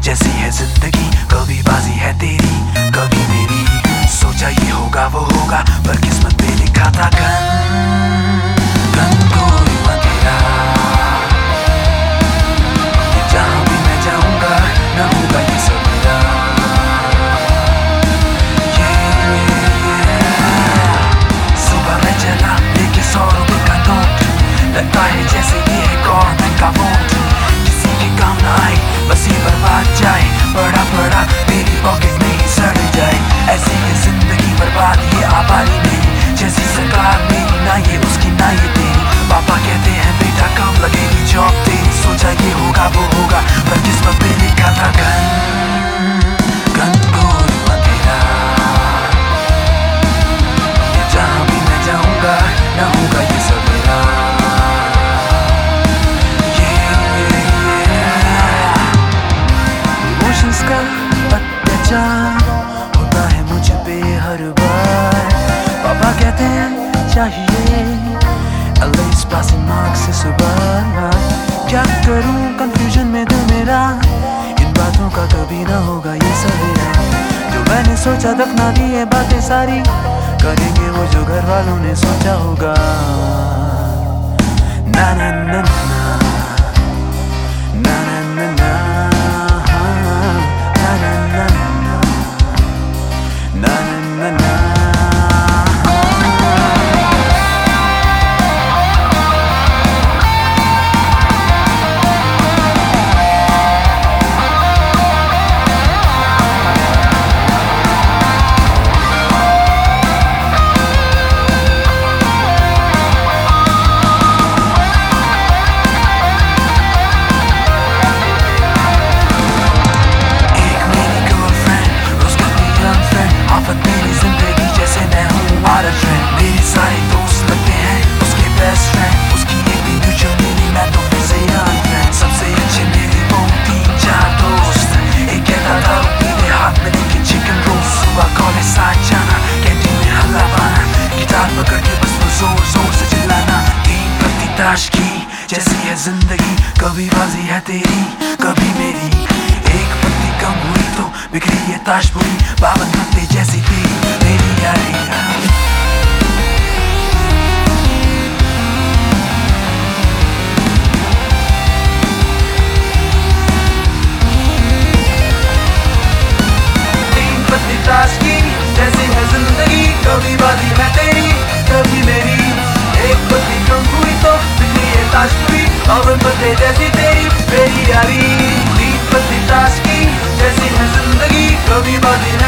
जैसी है जिंदगी, कभी बाजी है तेरी कभी मेरी। सोचा ये होगा वो होगा, पर किस्मत पे लिखा था गन कोई तेरा। ये जहां भी मैं जाऊंगा ना होगा ये सब मेरा। सुबह मैं चला लेके 100 रुपए का नोट, लगता है जैसे ये है गवर्नमेंट का वोट। किसी के काम ना आए बस ये बर्बाद जाए, बड़ा बड़ा मेरी पॉकेट में ही सड़ जाए। ऐसी है जिंदगी बर्बाद ये आबादी मेरी, जैसी सरकार मेरी ना ये उसकी ना ये तेरी। पापा कहते हैं बेटा कब लगेगी जॉब तेरी। सोचा ये होगा वो होगा, पर किस्मत पे लिखा था गन कोई तेरा। ये जहां भी मैं जाऊंगा ना होगा ये सब मेरा। इमोशंस का अत्याचार होता है मुझ पे हर बार। पापा कहते हैं चाहिए एटलीस्ट पासिंग मार्क्स इस बार। क्या करूं कंफ्यूजन में दिल मेरा, इन बातों का कभी ना होगा ये सवेरा। जो मैंने सोचा रखना दी ये बातें सारी, करेंगे वो जो घर वालों ने सोचा होगा। ना ना ना ना की जैसी है जिंदगी, कभी बाजी है तेरी कभी मेरी। एक पत्ती कम हुई तो बिखरी ये ताश पूरी, 52 पत्ते जैसी तेरी मेरी यारी। तीन पत्ती ताश की जैसी है जिंदगी, कभी बाजी है तेरी कभी मेरी। एक पत्ती कम हुई तो ताश पूरी, 52 पत्ते जैसी तेरी मेरी यारी। 3 पत्ती ताश की जैसी है जिंदगी, कभी बाजी है